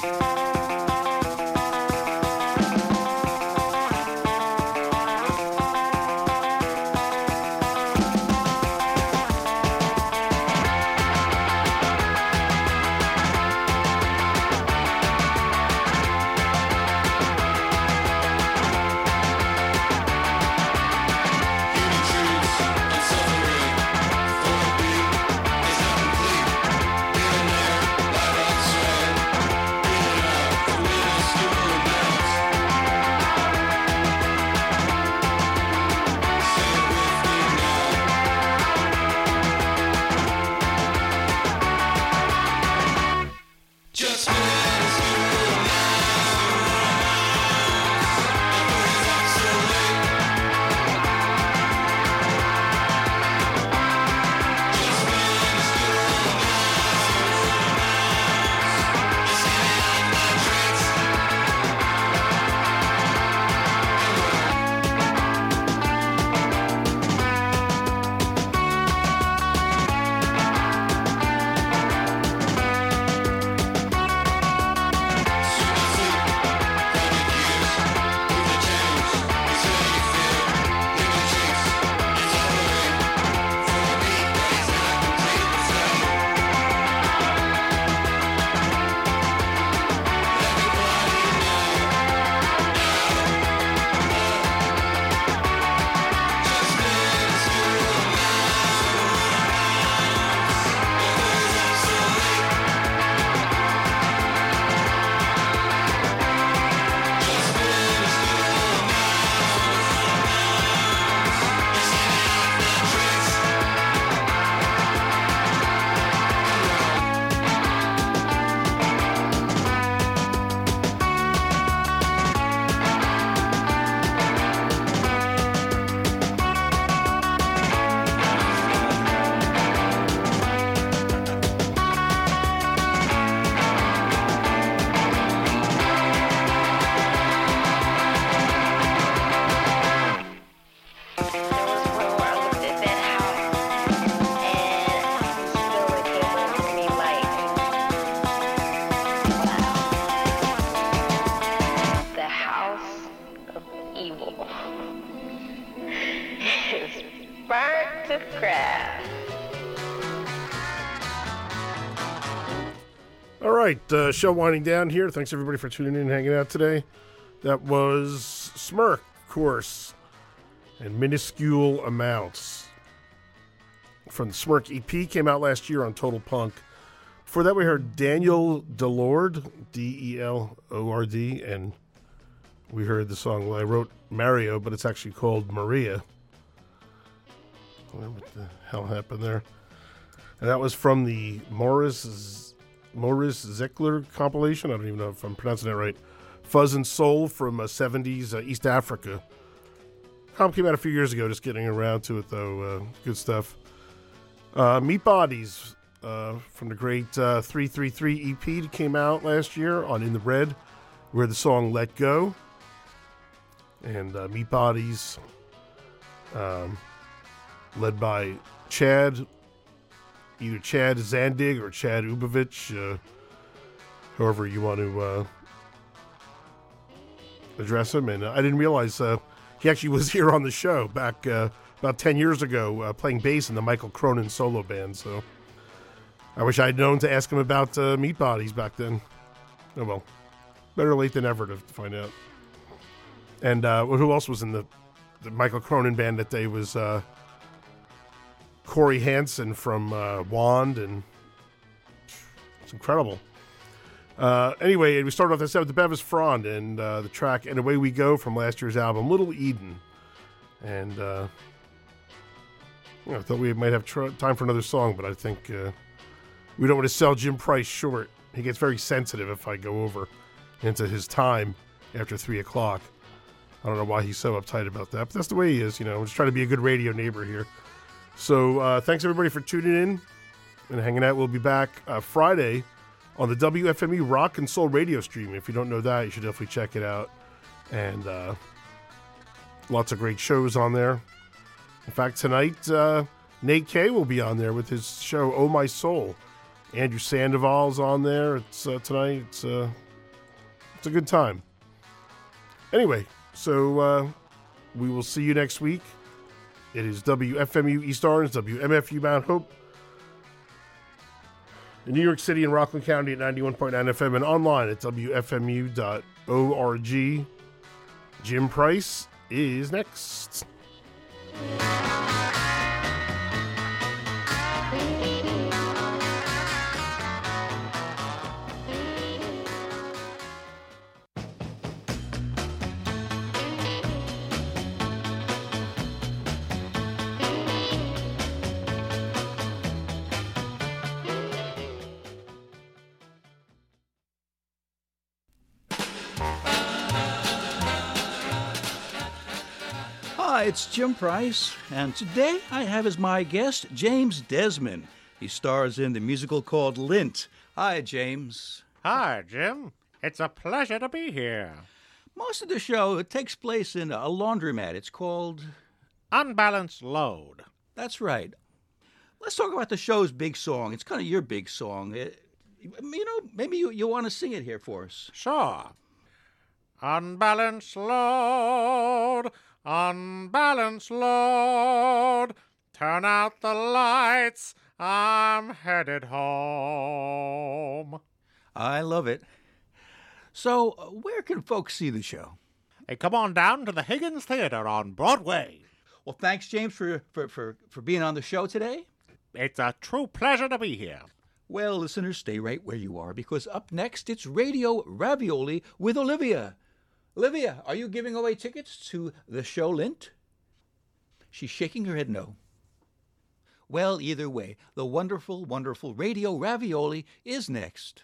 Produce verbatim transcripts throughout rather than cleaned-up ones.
All right, uh, show winding down here. Thanks everybody for tuning in and hanging out today. That was Smirk, of course, and Minuscule Amounts from the Smirk E P, came out last year on Total Punk. Before that, we heard Daniel Delord, D E L O R D, and we heard the song, well, I wrote Mario, but it's actually called Maria. I don't know what the hell happened there. And that was from the Morris Morris Zickler compilation. I don't even know if I'm pronouncing that right. Fuzz and Soul from uh, seventies uh, East Africa. Comp came out a few years ago, just getting around to it, though. Uh, good stuff. Uh, Meat Bodies uh, from the great uh, three three three E P that came out last year on In the Red, where the song Let Go. And uh, Meat Bodies, um, led by Chad, either Chad Zandig or Chad Ubovich, uh, however you want to uh, address him. And uh, I didn't realize uh, he actually was here on the show back uh, about ten years ago, uh, playing bass in the Michael Cronin solo band. So I wish I had known to ask him about uh, Meat Bodies back then. Oh well, better late than ever to find out. And uh, who else was in the, the Michael Cronin band that day was uh, Corey Hansen from uh, Wand, and it's incredible. Uh, anyway, we started off this set with the Bevis Frond and uh, the track And Away We Go from last year's album, Little Eden. And uh, you know, I thought we might have tr- time for another song, but I think uh, we don't want to sell Jim Price short. He gets very sensitive if I go over into his time after three o'clock. I don't know why he's so uptight about that, but that's the way he is. You know, I'm just trying to be a good radio neighbor here. So uh, thanks everybody for tuning in and hanging out. We'll be back uh, Friday on the W F M E Rock and Soul radio stream. If you don't know that, you should definitely check it out. And uh, lots of great shows on there. In fact, tonight, uh, Nate K will be on there with his show, Oh My Soul. Andrew Sandoval's on there. It's uh, tonight. It's uh, It's a good time. Anyway, so uh, we will see you next week. It is W F M U East Orange, W M F U Mount Hope, in New York City and Rockland County at ninety-one point nine F M, and online at W F M U dot org. Jim Price is next. Hi, it's Jim Price, and today I have as my guest James Desmond. He stars in the musical called Lint. Hi, James. Hi, Jim. It's a pleasure to be here. Most of the show it takes place in a laundromat. It's called Unbalanced Load. That's right. Let's talk about the show's big song. It's kind of your big song. It, you know, maybe you, you want to sing it here for us. Sure. Unbalanced load, unbalanced load. Turn out the lights, I'm headed home. I love it. So, uh, where can folks see the show? Hey, come on down to the Higgins Theater on Broadway. Well, thanks, James, for, for, for, for being on the show today. It's a true pleasure to be here. Well, listeners, stay right where you are, because up next, it's Radio Ravioli with Olivia. Olivia, are you giving away tickets to the show Lint? She's shaking her head no. Well, either way, the wonderful, wonderful Radio Ravioli is next.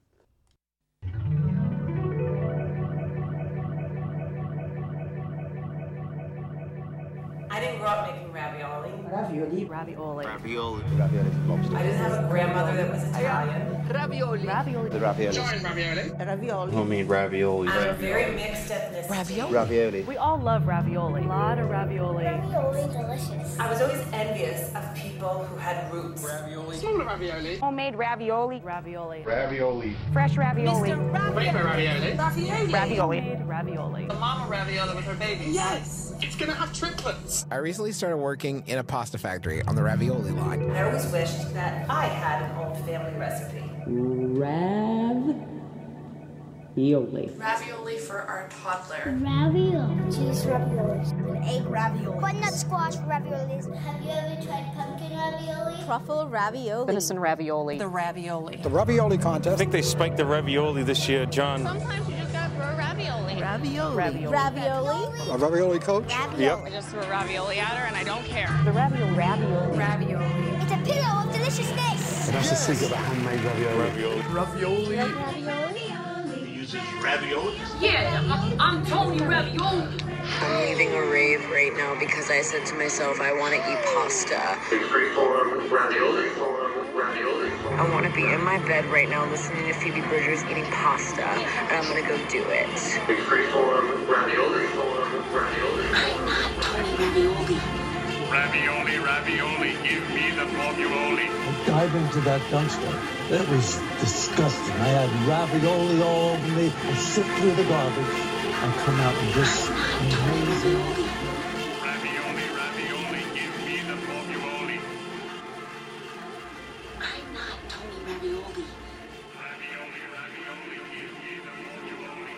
I didn't grow up making ravioli. Ravioli. Ravioli. Ravioli. Ravioli. I didn't have a grandmother that was Italian. Ravioli. Ravioli. The ravioli. Ravioli. Ravioli. Homemade ravioli. I'm a very mixed ethnicity. Ravioli. Ravioli. We all love ravioli. A lot of ravioli. Ravioli delicious. I was always envious of people who had roots. Ravioli. Smaller ravioli. Homemade ravioli. Ravioli. Ravioli. Fresh ravioli. Flavor ravioli. Ravioli. Ravioli. Homemade ravioli. The mama ravioli with her baby. Yes. It's gonna have triplets. I recently started working in a pasta factory on the ravioli line. I always wished that I had an old family recipe. Ravioli. Ravioli for our toddler. Ravioli. Cheese raviolis. An egg ravioli. Butternut squash raviolis. Have you ever tried pumpkin ravioli? Truffle ravioli. Venison ravioli. The ravioli. The ravioli contest. I think they spiked the ravioli this year, John. Sometimes you just gotta throw ravioli. Ravioli. Ravioli. Ravioli. A ravioli coach? Ravioli. Yep. I just threw ravioli at her and I don't care. The ravioli. Ravioli. Ravioli. It's a pillow of deliciousness. And that's the secret of handmade ravioli. Ravioli. Ravioli. Ravioli? Yeah, I'm, I'm Tony Ravioli. I'm leaving a rave right now because I said to myself, I want to eat pasta. I want to be in my bed right now listening to Phoebe Bridgers eating pasta, and I'm going to go do it. Ravioli, ravioli, give me the formuloli. Dive into that dumpster. It was disgusting. I had ravioli all over me. I sift through the garbage and come out with this amazing. Ravioli, ravioli, give me the formuloli. I'm not Tony Ravioli. Ravioli, ravioli, give me the formuloli.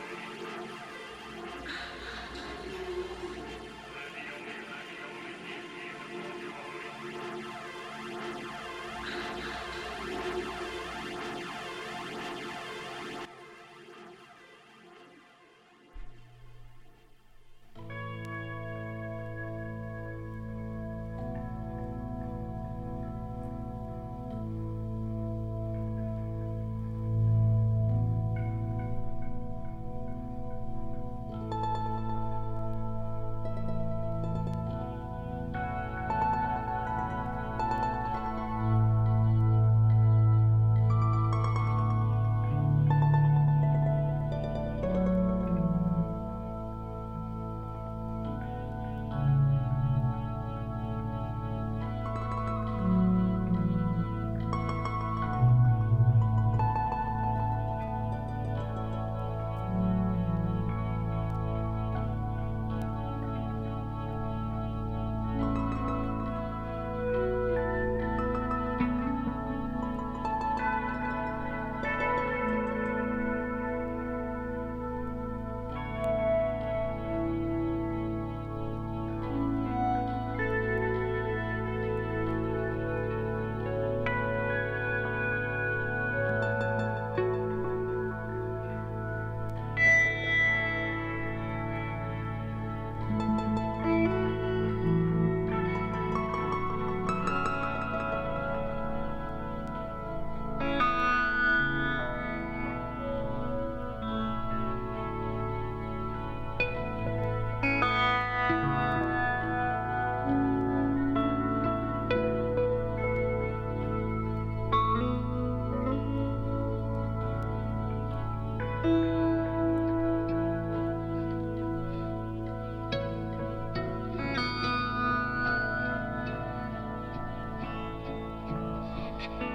Bye.